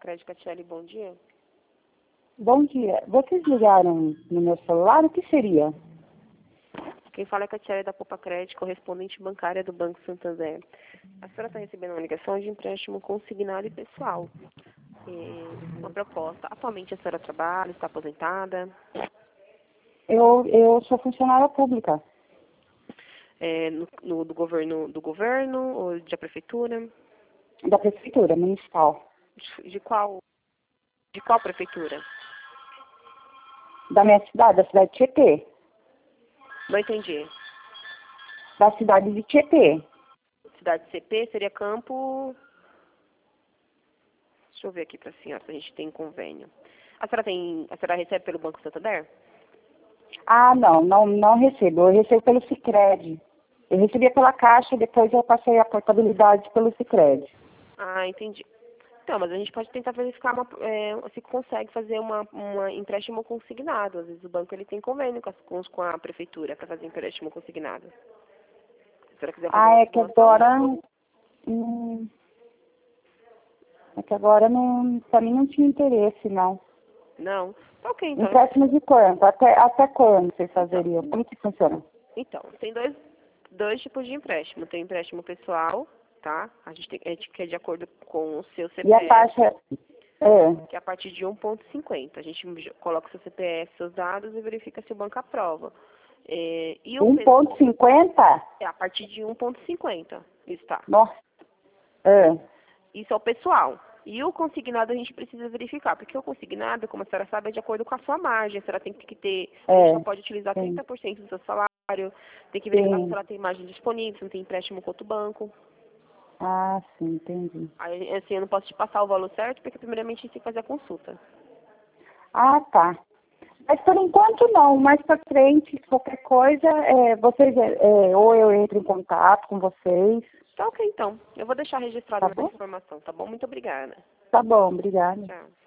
Crédito, Catiele, bom dia. Bom dia. Vocês ligaram no meu celular? O que seria? Quem fala é Catiele da Poupa Crédito, correspondente bancária do Banco Santander. A senhora está recebendo uma ligação de empréstimo consignado e pessoal. Uma proposta. Atualmente a senhora trabalha, está aposentada? Eu sou funcionária pública. Do governo ou da prefeitura? Da prefeitura municipal. De qual prefeitura? Da minha cidade, da cidade de Tietê. Não entendi. Da cidade de Tietê. Cidade de CP seria campo... Deixa eu ver aqui para a senhora se a gente tem convênio. A senhora recebe pelo Banco Santander? Ah, não recebo. Eu recebo pelo Sicredi. Eu recebia pela Caixa, depois eu passei a portabilidade pelo Sicredi. Ah, entendi. Então, mas a gente pode tentar verificar se consegue fazer uma empréstimo consignado. Às vezes o banco ele tem convênio com a prefeitura para fazer empréstimo consignado. Se a senhora quiser fazer uma É que simulação, agora não, pra mim não tinha interesse, não. não? Tá ok, então. Empréstimo de quanto? Até quando vocês fazeriam? Como que funciona? Então, tem dois tipos de empréstimo. Tem empréstimo pessoal, tá? A gente quer de acordo com o seu CPF. E a taxa Que é a partir de 1,50. A gente coloca o seu CPF, seus dados e verifica se o banco aprova. E 1,50? É a partir de 1,50. Está. Nossa. Isso é o pessoal. E o consignado a gente precisa verificar, porque o consignado, como a senhora sabe, é de acordo com a sua margem. A senhora tem que ter, a gente só pode utilizar 30% do seu salário, tem que verificar se ela tem margem disponível, se não tem empréstimo com outro banco. Ah, sim, entendi. Aí, assim, eu não posso te passar o valor certo, porque primeiramente a gente tem que fazer a consulta. Ah, tá. Mas por enquanto não, mais pra frente, qualquer coisa, ou eu entro em contato com vocês. Tá ok, então. Eu vou deixar registrada Tá essa bom? informação, tá bom? Muito obrigada. Tá bom, obrigada. Tchau.